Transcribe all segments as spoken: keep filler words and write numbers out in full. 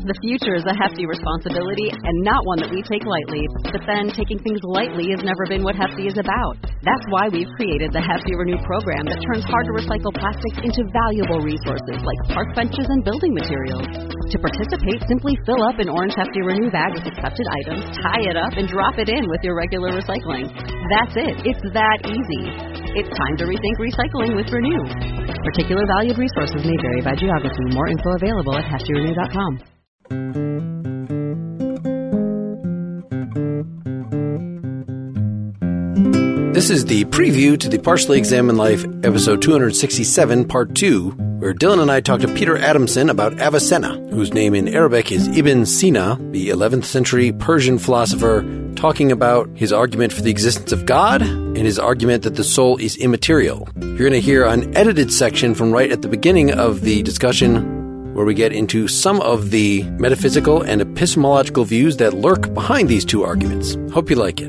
The future is a hefty responsibility and not one that we take lightly. But then, taking things lightly has never been what Hefty is about. That's why we've created the Hefty Renew program that turns hard-to-recycle plastics into valuable resources like park benches and building materials. To participate, simply fill up an orange Hefty Renew bag with accepted items, tie it up, and drop it in with your regular recycling. That's it. It's that easy. It's time to rethink recycling with Renew. Particular valued resources may vary by geography. More info available at hefty renew dot com. This is the preview to the Partially Examined Life, episode two sixty-seven, part two, where Dylan and I talk to Peter Adamson about Avicenna, whose name in Arabic is Ibn Sina, the eleventh century Persian philosopher, talking about his argument for the existence of God and his argument that the soul is immaterial. You're going to hear an edited section from right at the beginning of the discussion where we get into some of the metaphysical and epistemological views that lurk behind these two arguments. Hope you like it.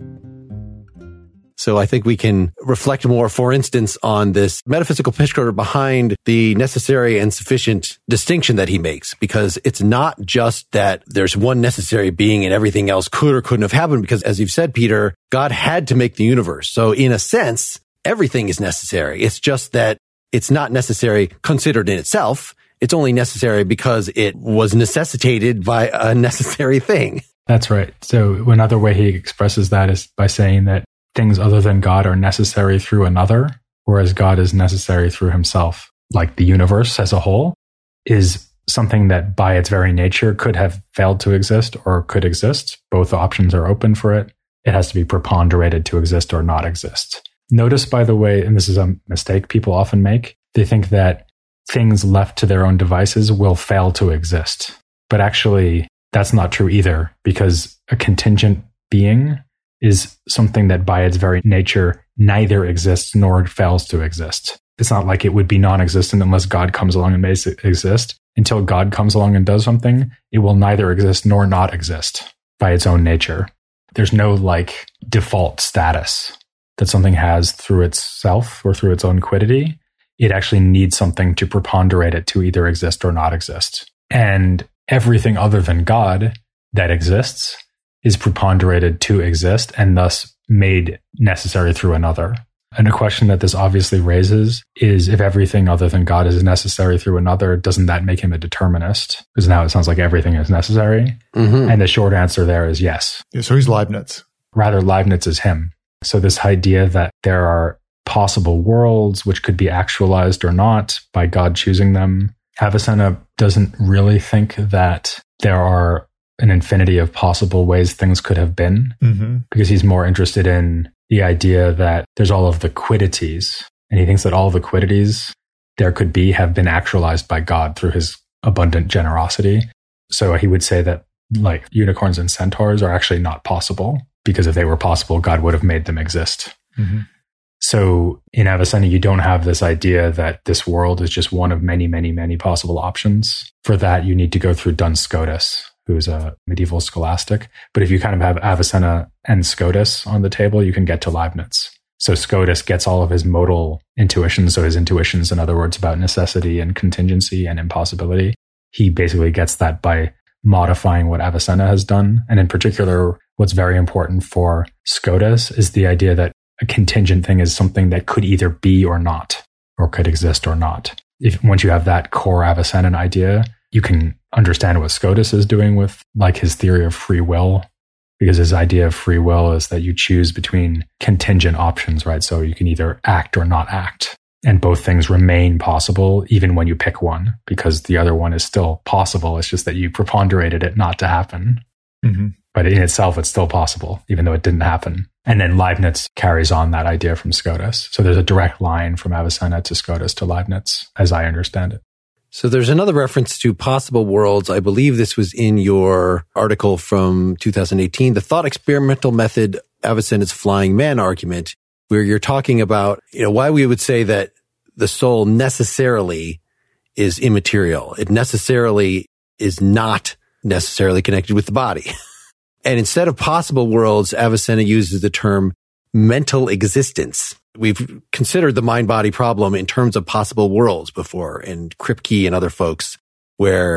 So I think we can reflect more, for instance, on this metaphysical picture behind the necessary and sufficient distinction that he makes, because it's not just that there's one necessary being and everything else could or couldn't have happened, because as you've said, Peter, God had to make the universe. So in a sense, everything is necessary. It's just that it's not necessary considered in itself. It's only necessary because it was necessitated by a necessary thing. That's right. So another way he expresses that is by saying that things other than God are necessary through another, whereas God is necessary through himself. Like the universe as a whole is something that by its very nature could have failed to exist or could exist. Both options are open for it. It has to be preponderated to exist or not exist. Notice, by the way, and this is a mistake people often make, they think that things left to their own devices will fail to exist. But actually, that's not true either, because a contingent being is something that by its very nature neither exists nor fails to exist. It's not like it would be non-existent unless God comes along and makes it exist. Until God comes along and does something, it will neither exist nor not exist by its own nature. There's no like default status that something has through itself or through its own quiddity. It actually needs something to preponderate it to either exist or not exist. And everything other than God that exists is preponderated to exist and thus made necessary through another. And a question that this obviously raises is, if everything other than God is necessary through another, doesn't that make him a determinist? Because now it sounds like everything is necessary. Mm-hmm. And the short answer there is yes. Yeah, so he's Leibniz. Rather, Leibniz is him. So this idea that there are possible worlds which could be actualized or not by God choosing them, Avicenna doesn't really think that there are an infinity of possible ways things could have been, mm-hmm. because he's more interested in the idea that there's all of the quiddities, and he thinks that all of the quiddities there could be have been actualized by God through his abundant generosity. So he would say that like unicorns and centaurs are actually not possible, because if they were possible, God would have made them exist. Mm-hmm. So in Avicenna, you don't have this idea that this world is just one of many, many, many possible options. For that, you need to go through Duns Scotus, who's a medieval scholastic. But if you kind of have Avicenna and Scotus on the table, you can get to Leibniz. So Scotus gets all of his modal intuitions, so his intuitions, in other words, about necessity and contingency and impossibility. He basically gets that by modifying what Avicenna has done. And in particular, what's very important for Scotus is the idea that a contingent thing is something that could either be or not, or could exist or not. If once you have that core Avicennan idea, you can understand what Scotus is doing with like his theory of free will, because his idea of free will is that you choose between contingent options, right? So you can either act or not act. And both things remain possible even when you pick one, because the other one is still possible. It's just that you preponderated it not to happen. Mm-hmm. But in itself, it's still possible, even though it didn't happen. And then Leibniz carries on that idea from Scotus. So there's a direct line from Avicenna to Scotus to Leibniz, as I understand it. So there's another reference to possible worlds. I believe this was in your article from two thousand eighteen, the thought experimental method, Avicenna's flying man argument, where you're talking about, you know, why we would say that the soul necessarily is immaterial. It necessarily is not necessarily connected with the body. And instead of possible worlds, Avicenna uses the term mental existence. We've considered the mind-body problem in terms of possible worlds before, and Kripke and other folks, where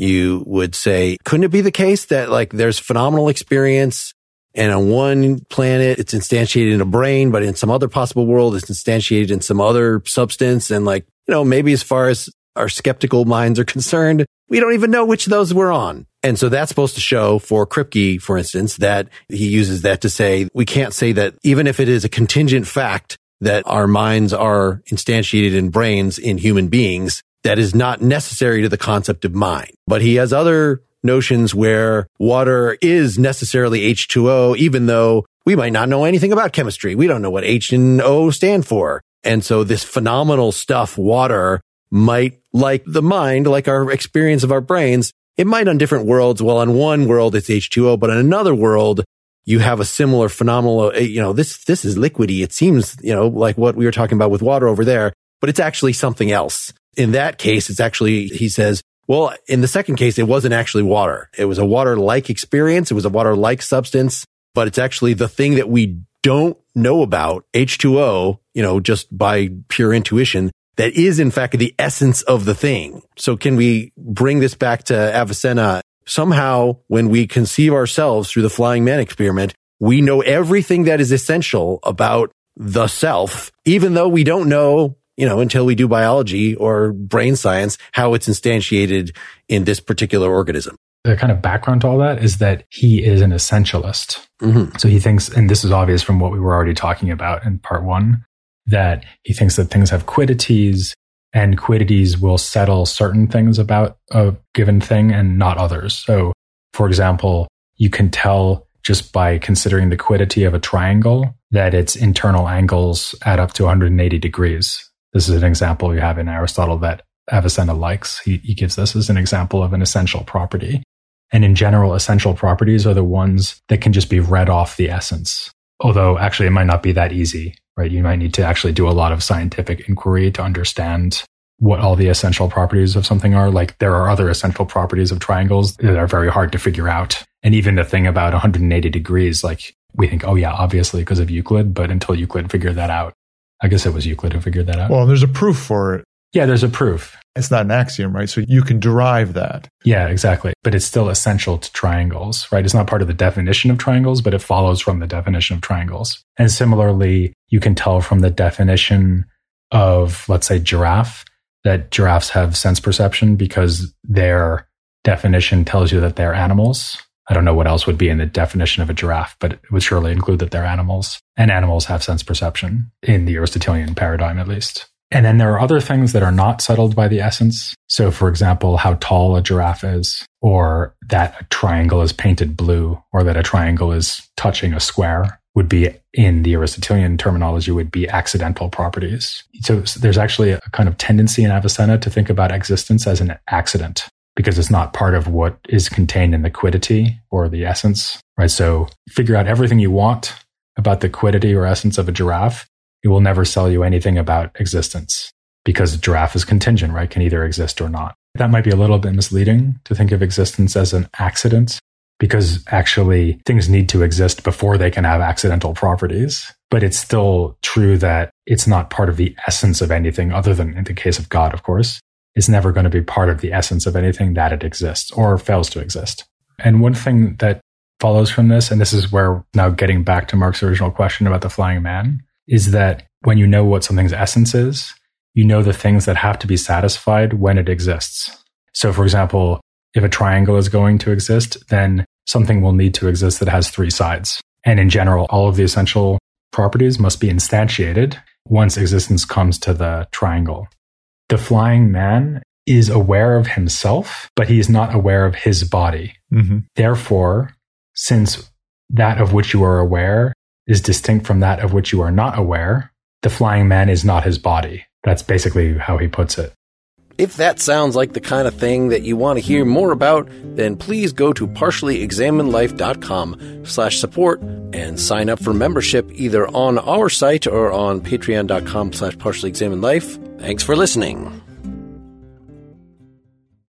you would say, couldn't it be the case that like there's phenomenal experience and on one planet it's instantiated in a brain, but in some other possible world it's instantiated in some other substance? And like, you know, maybe as far as our skeptical minds are concerned, we don't even know which of those we're on. And so that's supposed to show for Kripke, for instance, that he uses that to say, we can't say that even if it is a contingent fact that our minds are instantiated in brains in human beings, that is not necessary to the concept of mind. But he has other notions where water is necessarily H two O, even though we might not know anything about chemistry. We don't know what H and O stand for. And so this phenomenal stuff, water, might, like the mind, like our experience of our brains, it might on different worlds. Well, on one world, it's H two O, but on another world, you have a similar phenomenal, you know, this, this is liquidy. It seems, you know, like what we were talking about with water over there, but it's actually something else. In that case, it's actually, he says, well, in the second case, it wasn't actually water. It was a water-like experience. It was a water-like substance, but it's actually the thing that we don't know about, H two O, you know, just by pure intuition, that is in fact the essence of the thing. So can we bring this back to Avicenna? Somehow, when we conceive ourselves through the flying man experiment, we know everything that is essential about the self, even though we don't know, you know, until we do biology or brain science, how it's instantiated in this particular organism. The kind of background to all that is that he is an essentialist. Mm-hmm. So he thinks, and this is obvious from what we were already talking about in part one, that he thinks that things have quiddities, and quiddities will settle certain things about a given thing and not others. So, for example, you can tell just by considering the quiddity of a triangle that its internal angles add up to one hundred eighty degrees. This is an example we have in Aristotle that Avicenna likes. He, he gives this as an example of an essential property. And in general, essential properties are the ones that can just be read off the essence. Although actually it might not be that easy, right? You might need to actually do a lot of scientific inquiry to understand what all the essential properties of something are. Like there are other essential properties of triangles that are very hard to figure out. And even the thing about one hundred eighty degrees, like we think, oh yeah, obviously because of Euclid, but until Euclid figured that out, I guess it was Euclid who figured that out. Well, there's a proof for it. Yeah, there's a proof. It's not an axiom, right? So you can derive that. Yeah, exactly. But it's still essential to triangles, right? It's not part of the definition of triangles, but it follows from the definition of triangles. And similarly, you can tell from the definition of, let's say, giraffe, that giraffes have sense perception because their definition tells you that they're animals. I don't know what else would be in the definition of a giraffe, but it would surely include that they're animals. And animals have sense perception in the Aristotelian paradigm, at least. And then there are other things that are not settled by the essence. So, for example, how tall a giraffe is, or that a triangle is painted blue, or that a triangle is touching a square would be, in the Aristotelian terminology, would be accidental properties. So there's actually a kind of tendency in Avicenna to think about existence as an accident, because it's not part of what is contained in the quiddity or the essence, right? So figure out everything you want about the quiddity or essence of a giraffe. It will never sell you anything about existence, because a giraffe is contingent, right? Can either exist or not. That might be a little bit misleading to think of existence as an accident, because actually things need to exist before they can have accidental properties. But it's still true that it's not part of the essence of anything, other than in the case of God, of course. It's never going to be part of the essence of anything that it exists or fails to exist. And one thing that follows from this, and this is where now getting back to Mark's original question about the flying man, is that when you know what something's essence is, you know the things that have to be satisfied when it exists. So, for example, if a triangle is going to exist, then something will need to exist that has three sides. And in general, all of the essential properties must be instantiated once existence comes to the triangle. The flying man is aware of himself, but he is not aware of his body. Mm-hmm. Therefore, since that of which you are aware is distinct from that of which you are not aware, the flying man is not his body. That's basically how he puts it. If that sounds like the kind of thing that you want to hear more about, then please go to partially examined life dot com slash support and sign up for membership either on our site or on patreon dot com slash partially examined life. Thanks for listening.